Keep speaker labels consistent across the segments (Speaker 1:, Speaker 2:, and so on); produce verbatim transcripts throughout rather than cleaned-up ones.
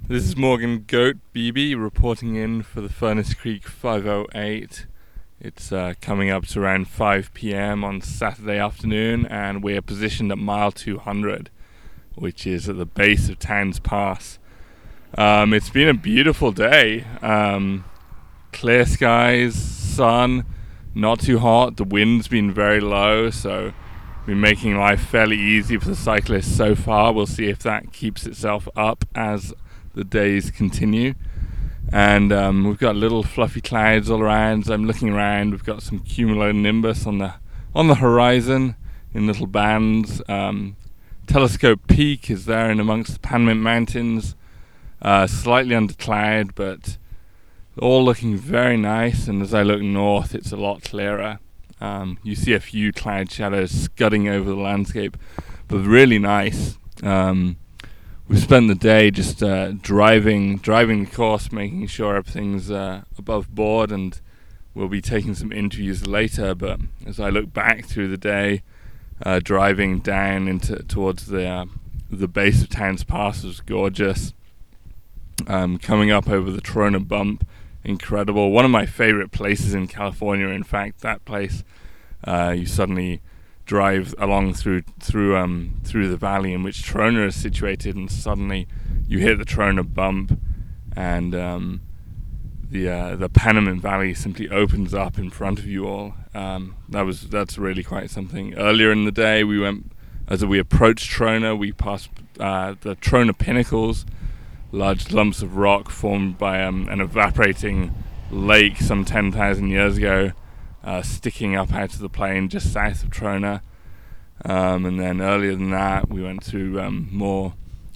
Speaker 1: This is Morgan Goat Beebe reporting in for the Furnace Creek five oh eight. It's uh, coming up to around five p.m. on Saturday afternoon, and we're positioned at mile two hundred, which is at the base of Towns Pass. Um, it's been a beautiful day. Um, clear skies, sun, not too hot. The wind's been very low, so been making life fairly easy for the cyclists so far. We'll see if that keeps itself up as the days continue. And um, we've got little fluffy clouds all around. As I'm looking around, we've got some cumulonimbus on the on the horizon in little bands. Um, Telescope Peak is there in amongst the Panamint Mountains, uh, slightly under cloud, but all looking very nice. And as I look north, it's a lot clearer. Um, you see a few cloud shadows scudding over the landscape, but really nice. Um, We've spent the day just uh, driving driving the course, making sure everything's uh, above board, and we'll be taking some interviews later. But as I look back through the day, uh, driving down into towards the uh, the base of Towns Pass was gorgeous. Um, coming up over the Trona Bump, incredible. One of my favorite places in California. In fact, that place uh, you suddenly drive along through through um through the valley in which Trona is situated, and suddenly you hit the Trona Bump, and um, the uh, the Panamint Valley simply opens up in front of you all. Um, that was that's really quite something. Earlier in the day, we went as we approached Trona, we passed uh, the Trona Pinnacles, large lumps of rock formed by um, an evaporating lake some ten thousand years ago. Uh, sticking up out of the plain just south of Trona, um, and then earlier than that we went through um, more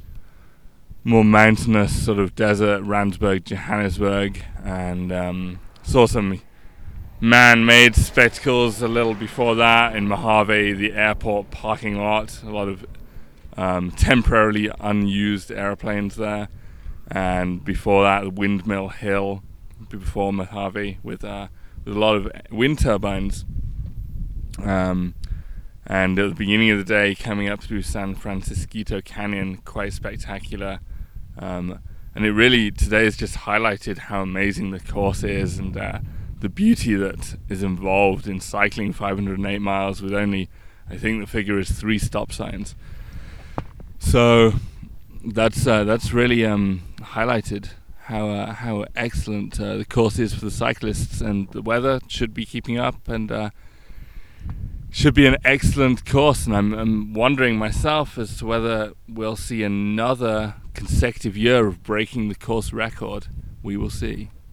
Speaker 1: more mountainous sort of desert, Randsburg, Johannesburg, and um, saw some man-made spectacles a little before that in Mojave, the airport parking lot. A lot of um, temporarily unused airplanes there, and before that the Windmill Hill before Mojave with uh, There's a lot of wind turbines, um, and at the beginning of the day, coming up through San Francisco Canyon, quite spectacular. Um, and it really today has just highlighted how amazing the course is, and uh, the beauty that is involved in cycling five hundred eight miles with only, I think the figure is three stop signs. So that's uh, that's really um, highlighted how uh, how excellent uh, the course is for the cyclists, and the weather should be keeping up, and uh, should be an excellent course. And I'm, I'm wondering myself as to whether we'll see another consecutive year of breaking the course record. We will see.